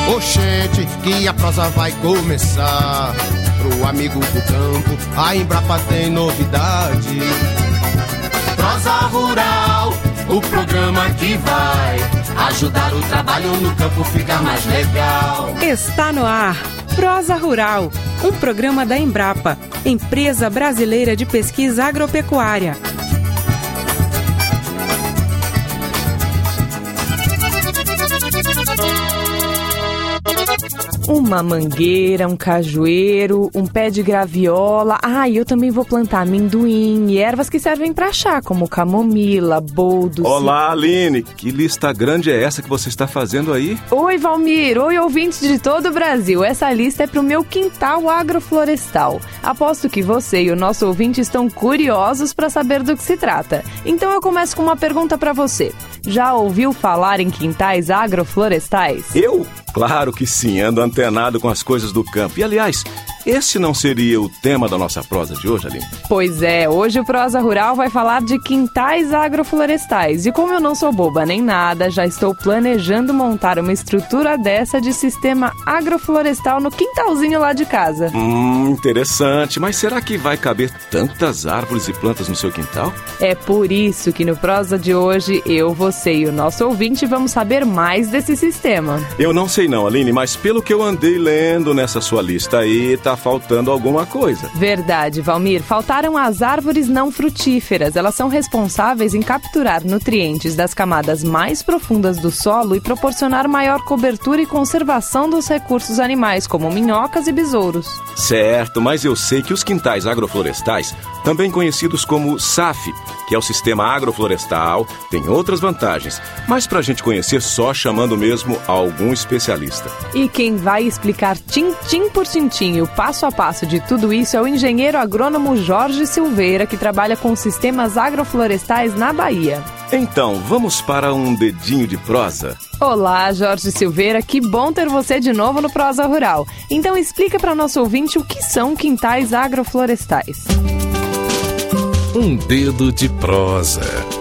Oxente, que a prosa vai começar. Pro amigo do campo, a Embrapa tem novidade. Prosa Rural, o programa que vai ajudar o trabalho no campo ficar mais legal. Está no ar, Prosa Rural, um programa da Embrapa, Empresa Brasileira de Pesquisa Agropecuária. Uma mangueira, um cajueiro, um pé de graviola. Eu também vou plantar amendoim e ervas que servem para chá, como camomila, boldo. Olá, Aline. Que lista grande é essa que você está fazendo aí? Oi, Valmir. Oi, ouvintes de todo o Brasil. Essa lista é para o meu quintal agroflorestal. Aposto que você e o nosso ouvinte estão curiosos para saber do que se trata. Então eu começo com uma pergunta para você. Já ouviu falar em quintais agroflorestais? Eu? Claro que sim, ando antenado com as coisas do campo. E, aliás, esse não seria o tema da nossa prosa de hoje, Aline? Pois é, hoje o Prosa Rural vai falar de quintais agroflorestais. E como eu não sou boba nem nada, já estou planejando montar uma estrutura dessa de sistema agroflorestal no quintalzinho lá de casa. Interessante. Mas será que vai caber tantas árvores e plantas no seu quintal? É por isso que no Prosa de hoje, eu, você e o nosso ouvinte vamos saber mais desse sistema. Eu não sei não, Aline, mas pelo que eu andei lendo nessa sua lista aí, tá faltando alguma coisa. Verdade, Valmir. Faltaram as árvores não frutíferas. Elas são responsáveis em capturar nutrientes das camadas mais profundas do solo e proporcionar maior cobertura e conservação dos recursos animais, como minhocas e besouros. Certo, mas eu sei que os quintais agroflorestais, também conhecidos como SAF, que é o Sistema Agroflorestal, tem outras vantagens, mas pra gente conhecer só chamando mesmo algum especialista. E quem vai explicar tintim por tintim o passo a passo de tudo isso é o engenheiro agrônomo Jorge Silveira, que trabalha com sistemas agroflorestais na Bahia. Então, vamos para um dedinho de prosa? Olá, Jorge Silveira, que bom ter você de novo no Prosa Rural. Então explica para nosso ouvinte o que são quintais agroflorestais. Um dedo de prosa.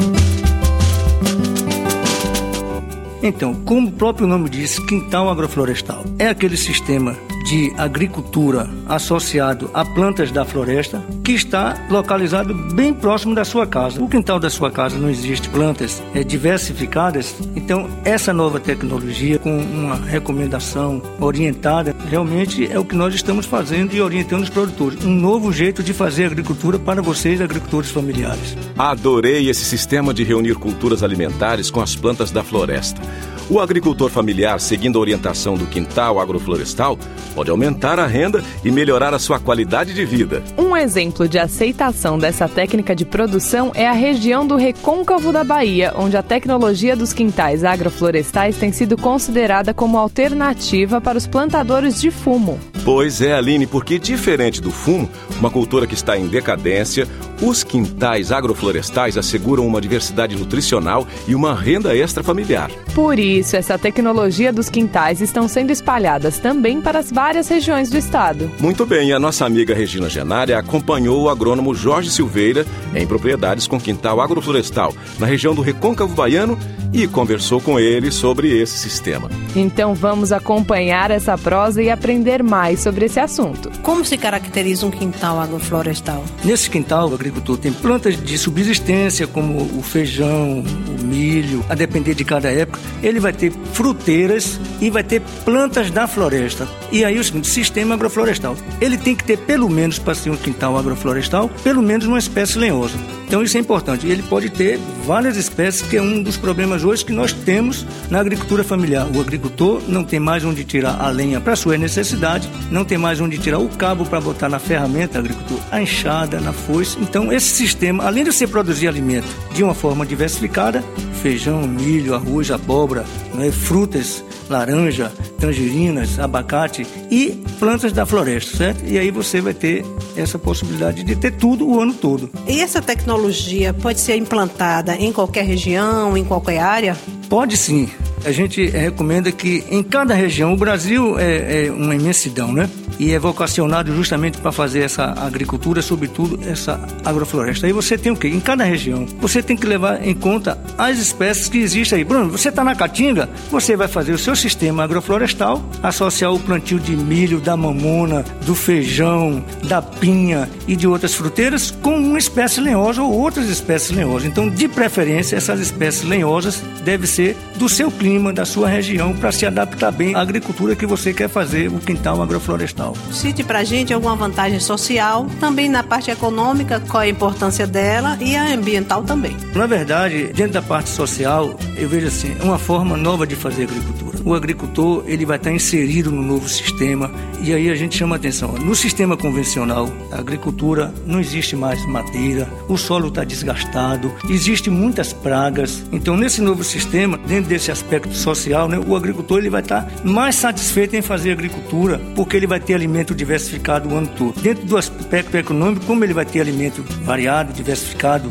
Então, como o próprio nome diz, quintal agroflorestal é aquele sistema de agricultura associado a plantas da floresta que está localizado bem próximo da sua casa. O quintal da sua casa não existe plantas diversificadas, então essa nova tecnologia com uma recomendação orientada realmente é o que nós estamos fazendo e orientando os produtores. Um novo jeito de fazer agricultura para vocês, agricultores familiares. Adorei esse sistema de reunir culturas alimentares com as plantas da floresta. O agricultor familiar, seguindo a orientação do quintal agroflorestal, pode aumentar a renda e melhorar a sua qualidade de vida. Um exemplo de aceitação dessa técnica de produção é a região do Recôncavo da Bahia, onde a tecnologia dos quintais agroflorestais tem sido considerada como alternativa para os plantadores de fumo. Pois é, Aline, porque diferente do fumo, uma cultura que está em decadência, os quintais agroflorestais asseguram uma diversidade nutricional e uma renda extra familiar. Por isso, essa tecnologia dos quintais estão sendo espalhadas também para as várias regiões do estado. Muito bem, a nossa amiga Regina Genária acompanhou o agrônomo Jorge Silveira em propriedades com quintal agroflorestal na região do Recôncavo Baiano e conversou com ele sobre esse sistema. Então vamos acompanhar essa prosa e aprender mais sobre esse assunto. Como se caracteriza um quintal agroflorestal? Nesse quintal, o agricultor tem plantas de subsistência como o feijão, o milho, a depender de cada época. Ele vai ter fruteiras e vai ter plantas da floresta. E aí o seguinte, sistema agroflorestal. Ele tem que ter pelo menos, para ser um quintal agroflorestal, pelo menos uma espécie lenhosa. Então isso é importante. Ele pode ter várias espécies, que é um dos problemas hoje que nós temos na agricultura familiar. O agricultor não tem mais onde tirar a lenha para suas necessidades, não tem mais onde tirar o cabo para botar na ferramenta agricultura, a enxada, na foice. Então esse sistema, além de você produzir alimento de uma forma diversificada, feijão, milho, arroz, abóbora, frutas, laranja, tangerinas, abacate e plantas da floresta, certo? E aí você vai ter essa possibilidade de ter tudo o ano todo. E essa tecnologia pode ser implantada em qualquer região, em qualquer área? Pode sim. A gente recomenda que em cada região, o Brasil é uma imensidão, né? E é vocacionado justamente para fazer essa agricultura, sobretudo essa agrofloresta. Aí você tem o quê? Em cada região, você tem que levar em conta as espécies que existem aí. Bruno, você está na Caatinga, você vai fazer o seu sistema agroflorestal, associar o plantio de milho, da mamona, do feijão, da pinha e de outras fruteiras com uma espécie lenhosa ou outras espécies lenhosas. Então, de preferência, essas espécies lenhosas devem ser do seu clima, da sua região, para se adaptar bem à agricultura que você quer fazer, o quintal agroflorestal. Cite pra gente alguma vantagem social, também na parte econômica, qual é a importância dela, e a ambiental também. Na verdade, dentro da parte social, eu vejo assim, uma forma nova de fazer agricultura. O agricultor, ele vai estar inserido no novo sistema, e aí a gente chama a atenção. No sistema convencional, a agricultura não existe mais madeira, o solo está desgastado, existem muitas pragas. Então, nesse novo sistema, dentro desse aspecto social, né, o agricultor ele vai estar mais satisfeito em fazer agricultura, porque ele vai ter alimento diversificado o ano todo. Dentro do aspecto econômico, como ele vai ter alimento variado, diversificado,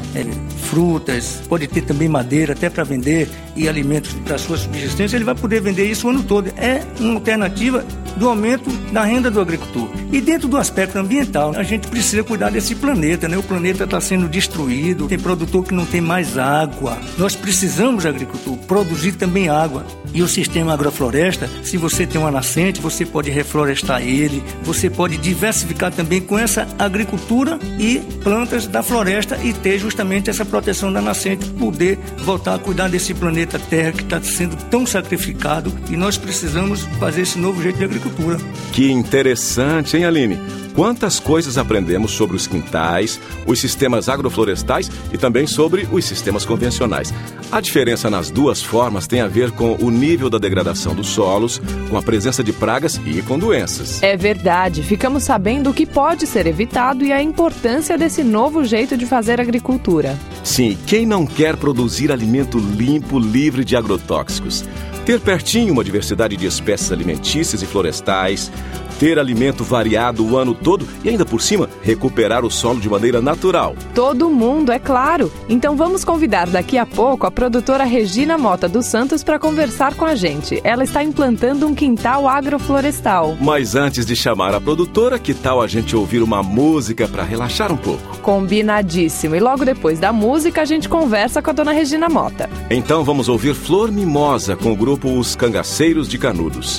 frutas, pode ter também madeira até para vender e alimentos para sua subsistência, ele vai poder vender isso o ano todo. É uma alternativa do aumento da renda do agricultor. E dentro do aspecto ambiental, a gente precisa cuidar desse planeta, né? O planeta está sendo destruído, tem produtor que não tem mais água. Nós precisamos, agricultor, produzir também água. E o sistema agrofloresta, se você tem uma nascente, você pode reflorestar ele, você pode diversificar também com essa agricultura e plantas da floresta e ter justamente essa proteção da nascente, poder voltar a cuidar desse planeta Terra que está sendo tão sacrificado, e nós precisamos fazer esse novo jeito de agricultura. Que interessante, hein, Aline? Quantas coisas aprendemos sobre os quintais, os sistemas agroflorestais e também sobre os sistemas convencionais. A diferença nas duas formas tem a ver com o nível da degradação dos solos, com a presença de pragas e com doenças. É verdade, ficamos sabendo o que pode ser evitado e a importância desse novo jeito de fazer agricultura. Sim, quem não quer produzir alimento limpo, livre de agrotóxicos? Ter pertinho uma diversidade de espécies alimentícias e florestais, ter alimento variado o ano todo e ainda por cima recuperar o solo de maneira natural. Todo mundo, é claro. Então vamos convidar daqui a pouco a produtora Regina Mota dos Santos para conversar com a gente. Ela está implantando um quintal agroflorestal. Mas antes de chamar a produtora, que tal a gente ouvir uma música para relaxar um pouco? Combinadíssimo. E logo depois da música a gente conversa com a dona Regina Mota. Então vamos ouvir Flor Mimosa com o grupo Os Cangaceiros de Canudos.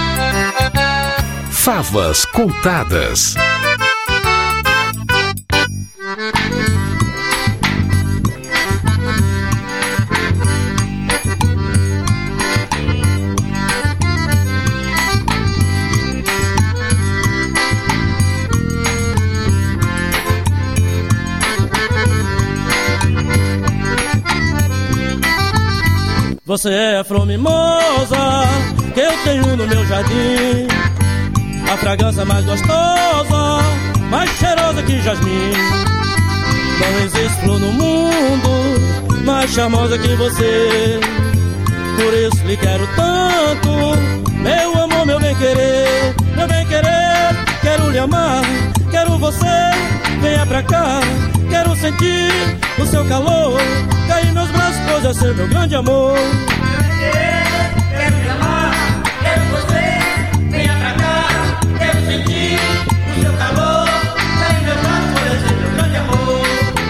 Favas contadas. Você é a flor mimosa que eu tenho no meu jardim, a fragrância mais gostosa, mais cheirosa que jasmim. Não existe flor no mundo mais charmosa que você, por isso lhe quero tanto, meu amor, meu bem-querer. Meu bem-querer, quero lhe amar, quero você, venha pra cá. Quero sentir o seu calor, cair em meus braços, pois é ser meu grande amor. Meu bem-querer, quero lhe amar, quero você, venha pra cá. Quero sentir o seu calor, cair em meus braços, pois é ser meu grande amor.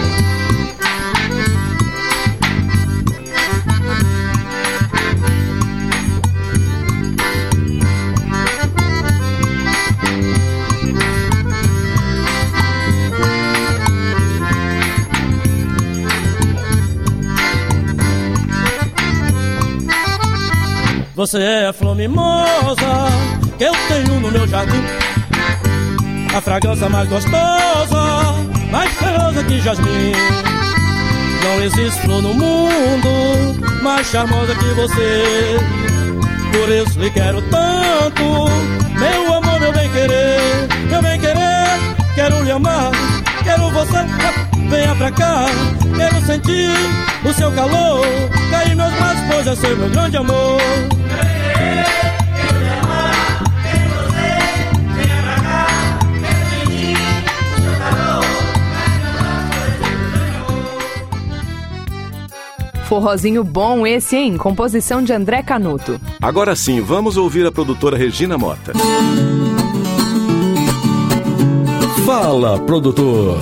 Você é a flor mimosa que eu tenho no meu jardim, a fragrância mais gostosa, mais cheirosa que jasmim. Não existe flor no mundo mais charmosa que você, por isso lhe quero tanto, meu amor, meu bem-querer. Meu bem-querer, quero lhe amar, quero você, venha pra cá. Quero sentir o seu calor, cair em meus braços, pois é ser meu grande amor. Forrozinho bom esse, hein? Composição de André Canuto. Agora sim, vamos ouvir a produtora Regina Mota. Fala, produtor.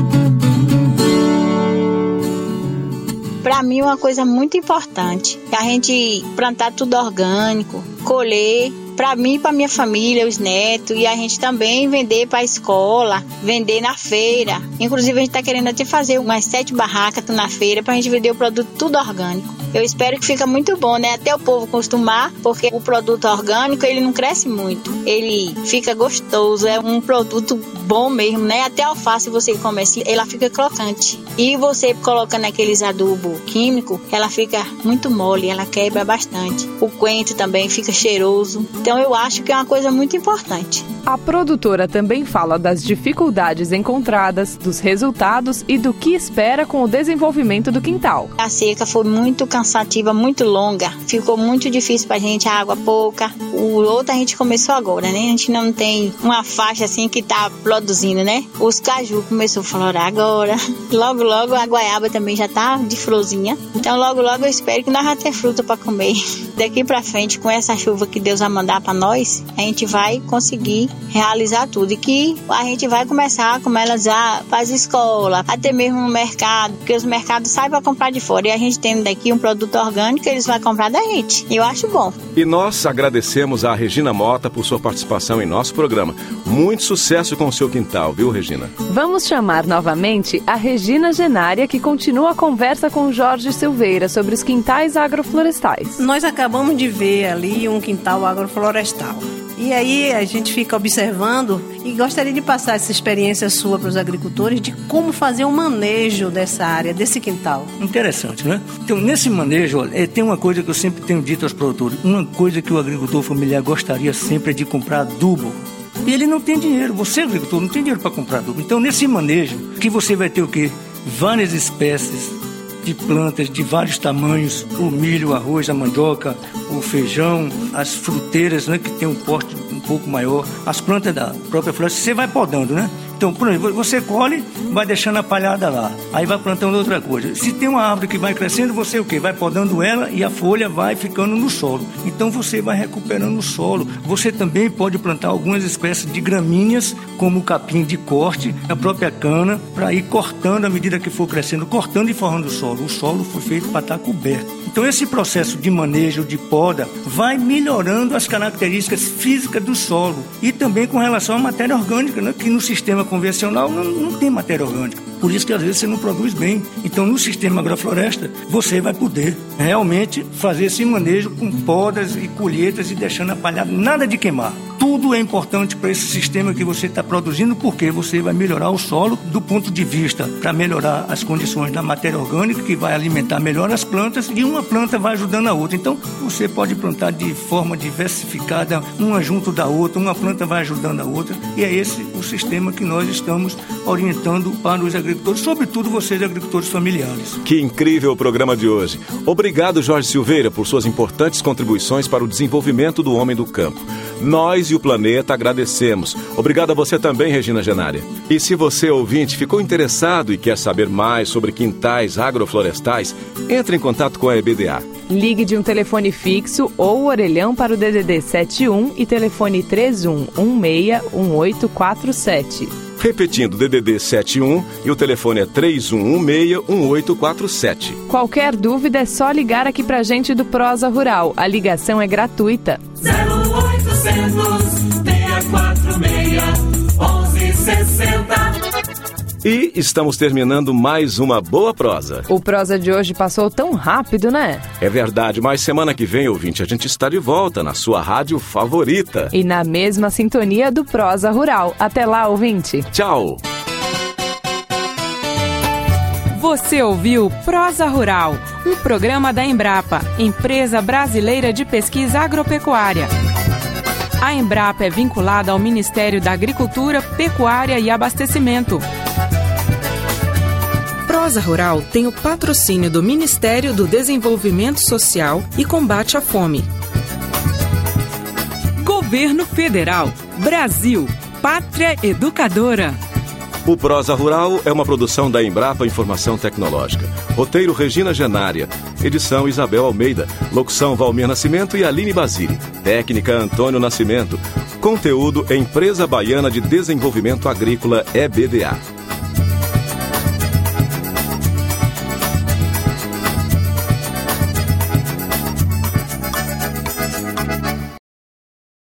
Para mim, uma coisa muito importante é a gente plantar tudo orgânico, colher, para mim e para minha família, os netos, e a gente também vender para a escola, vender na feira. Inclusive, a gente está querendo até fazer umas 7 barracas na feira para a gente vender o produto tudo orgânico. Eu espero que fica muito bom, né? Até o povo acostumar, porque o produto orgânico, ele não cresce muito. Ele fica gostoso, é um produto bom mesmo, né? Até a alface você come assim, ela fica crocante. E você coloca naqueles adubo químico, ela fica muito mole, ela quebra bastante. O coentro também fica cheiroso. Então eu acho que é uma coisa muito importante. A produtora também fala das dificuldades encontradas, dos resultados e do que espera com o desenvolvimento do quintal. A seca foi muito cansativa, muito longa. Ficou muito difícil pra gente, a água pouca. O outro a gente começou agora, né? A gente não tem uma faixa assim que tá produzindo, né? Os caju começou a florar agora. Logo, logo a goiaba também já tá de florzinha. Então logo, logo eu espero que nós vamos ter fruta pra comer. Daqui pra frente, com essa chuva que Deus vai mandar pra nós, a gente vai conseguir realizar tudo. E que a gente vai começar, como elas já faz escola, até mesmo no mercado, porque os mercados saem pra comprar de fora. E a gente tem daqui um produto orgânico, eles vão comprar da gente. E eu acho bom. E nós agradecemos a Regina Mota por sua participação em nosso programa. Muito sucesso com o seu quintal, viu, Regina? Vamos chamar novamente a Regina Genária, que continua a conversa com o Jorge Silveira sobre os quintais agroflorestais. Nós acabamos de ver ali um quintal agroflorestal. E aí a gente fica observando e gostaria de passar essa experiência sua para os agricultores de como fazer um manejo dessa área, desse quintal. Interessante, né? Então, nesse manejo, tem uma coisa que eu sempre tenho dito aos produtores. Uma coisa que o agricultor familiar gostaria sempre é de comprar adubo. E ele não tem dinheiro. Você, agricultor, não tem dinheiro para comprar adubo. Então, nesse manejo, que você vai ter o quê? Várias espécies de plantas de vários tamanhos, o milho, o arroz, a mandioca, o feijão, as fruteiras, né, que tem um porte um pouco maior, as plantas da própria floresta, você vai podando, né? Então, por exemplo, você colhe, vai deixando a palhada lá, aí vai plantando outra coisa. Se tem uma árvore que vai crescendo, você o quê? Vai podando ela e a folha vai ficando no solo. Então você vai recuperando o solo. Você também pode plantar algumas espécies de gramíneas, como o capim de corte, a própria cana, para ir cortando à medida que for crescendo, cortando e forrando o solo. O solo foi feito para estar coberto. Então esse processo de manejo, de poda, vai melhorando as características físicas do solo. E também com relação à matéria orgânica, né, que no sistema convencional não tem matéria orgânica. Por isso que às vezes você não produz bem. Então no sistema agrofloresta você vai poder realmente fazer esse manejo com podas e colheitas e deixando a palhada, nada de queimar. Tudo é importante para esse sistema que você está produzindo, porque você vai melhorar o solo do ponto de vista para melhorar as condições da matéria orgânica, que vai alimentar melhor as plantas, e uma planta vai ajudando a outra. Então você pode plantar de forma diversificada, uma junto da outra, uma planta vai ajudando a outra, e é esse o sistema que nós estamos orientando para os agricultores, sobretudo vocês agricultores familiares. Que incrível o programa de hoje. Obrigado, Jorge Silveira, por suas importantes contribuições para o desenvolvimento do homem do campo. Nós e o planeta agradecemos. Obrigado a você também, Regina Genária. E se você, ouvinte, ficou interessado e quer saber mais sobre quintais agroflorestais, entre em contato com a EBDA. Ligue de um telefone fixo ou orelhão para o DDD 71 e telefone 3116-1847. Repetindo, DDD 71 e o telefone é 3116-1847. Qualquer dúvida é só ligar aqui pra gente do Prosa Rural. A ligação é gratuita. 0800 646 1160. E estamos terminando mais uma boa prosa. O Prosa de hoje passou tão rápido, né? É verdade, mas semana que vem, ouvinte, a gente está de volta na sua rádio favorita. E na mesma sintonia do Prosa Rural. Até lá, ouvinte. Tchau. Você ouviu Prosa Rural, um programa da Embrapa, Empresa Brasileira de Pesquisa Agropecuária. A Embrapa é vinculada ao Ministério da Agricultura, Pecuária e Abastecimento. Prosa Rural tem o patrocínio do Ministério do Desenvolvimento Social e Combate à Fome. Governo Federal, Brasil, Pátria Educadora. O Prosa Rural é uma produção da Embrapa Informação Tecnológica. Roteiro Regina Genária. Edição Isabel Almeida. Locução Valmir Nascimento e Aline Basile. Técnica Antônio Nascimento. Conteúdo Empresa Baiana de Desenvolvimento Agrícola, EBDA.